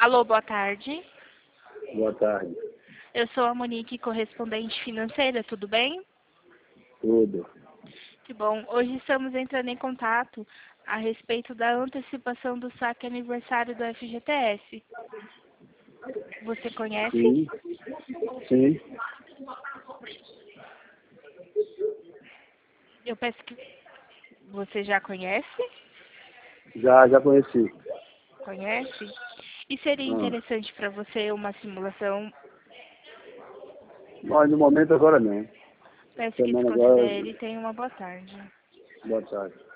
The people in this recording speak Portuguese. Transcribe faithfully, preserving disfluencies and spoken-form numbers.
Alô, boa tarde. Boa tarde. Eu sou a Monique, correspondente financeira, tudo bem? Tudo. Que bom. Hoje estamos entrando em contato a respeito da antecipação do saque aniversário do F G T S. Você conhece? Sim. Sim. Eu peço que você já conhece? Já, já conheci. Conhece? E seria Ah. interessante para você uma simulação? Mas no momento agora não. Peço que Semana agora, desconsidere e tenha uma boa tarde. boa tarde.